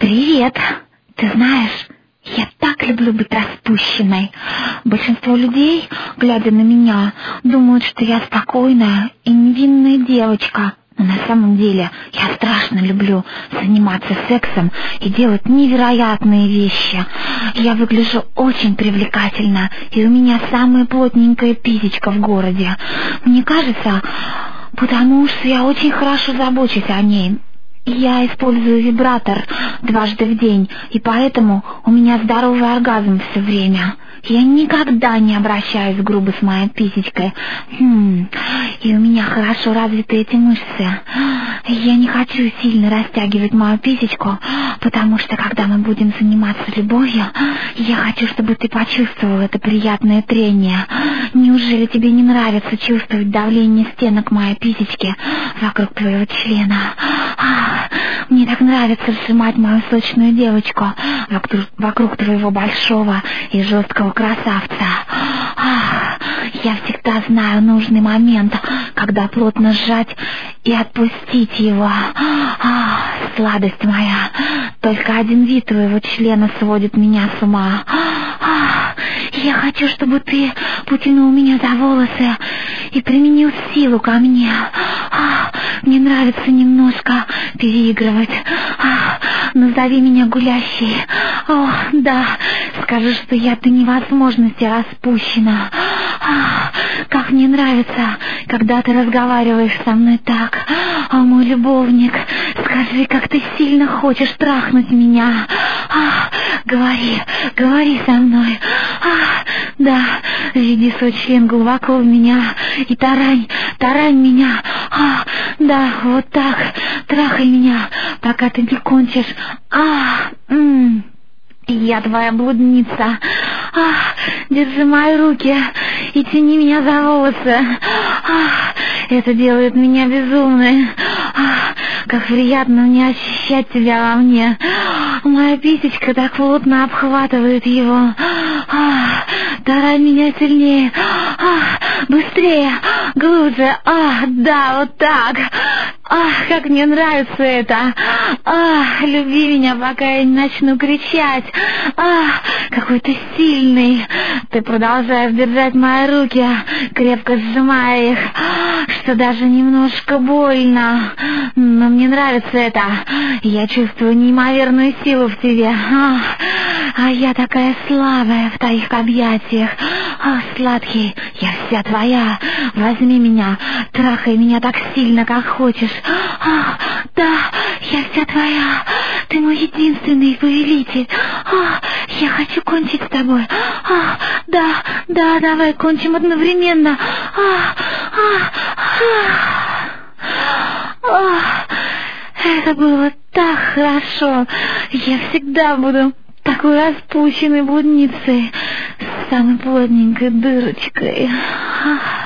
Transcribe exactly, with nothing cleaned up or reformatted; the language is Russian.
Привет! Ты знаешь, я так люблю быть распущенной. Большинство людей, глядя на меня, думают, что я спокойная и невинная девочка. Но на самом деле я страшно люблю заниматься сексом и делать невероятные вещи. Я выгляжу очень привлекательно, и у меня самая плотненькая писечка в городе. Мне кажется, потому что я очень хорошо забочусь о ней. Я использую вибратор дважды в день, и поэтому у меня здоровый оргазм все время. Я никогда не обращаюсь грубо с моей писечкой. Хм, и у меня хорошо развиты эти мышцы. Я не хочу сильно растягивать мою писечку, потому что когда мы будем заниматься любовью, я хочу, чтобы ты почувствовал это приятное трение. Неужели тебе не нравится чувствовать давление стенок моей писечки вокруг твоего члена? Ах, мне так нравится сжимать мою сочную девочку вокруг, вокруг твоего большого и жесткого красавца. Ах, я всегда знаю нужный момент, когда плотно сжать и отпустить его. Ах, сладость моя, только один вид твоего члена сводит меня с ума. Ах, я хочу, чтобы ты потянул меня за волосы и применил силу ко мне. Ах, мне нравится немножко переигрывать. Ах, назови меня гулящей. О, да, скажи, что я до невозможности распущена. Ах, как мне нравится, когда ты разговариваешь со мной так. О, мой любовник, скажи, как ты сильно хочешь трахнуть меня. Ах, говори, говори со мной. Ах, да, введи свой член глубоко в меня и тарань, тарань меня. Ах, да, вот так, трахай меня, пока ты не кончишь. Ах, м-м. Я твоя блудница. Ах, держи мои руки и тяни меня за волосы. Ах, это делает меня безумной. Ах, как приятно мне ощущать тебя во мне. Моя писечка так плотно обхватывает его. Ах, тарай меня сильнее. Ах, быстрее, глубже. Ах, да, вот так. Ах, как мне нравится это. Ах, люби меня, пока я не начну кричать. Ах, какой ты сильный. Ты продолжаешь держать мои руки, крепко сжимая их, что даже немножко больно. Но мне нравится это. Я чувствую неимоверную силу в тебе. Ах, а я такая слабая в твоих объятиях. Ах, сладкий, я вся твоя. Возьми меня, трахай меня так сильно, как хочешь. Ах, да, я вся твоя. Ты мой единственный повелитель. Ах, я хочу кончить с тобой. Ах, да, да, давай кончим одновременно. Ах, ах, ах, ах. Это было так хорошо. Я всегда буду такой распущенной блудницей с самой плотненькой дырочкой. Ах.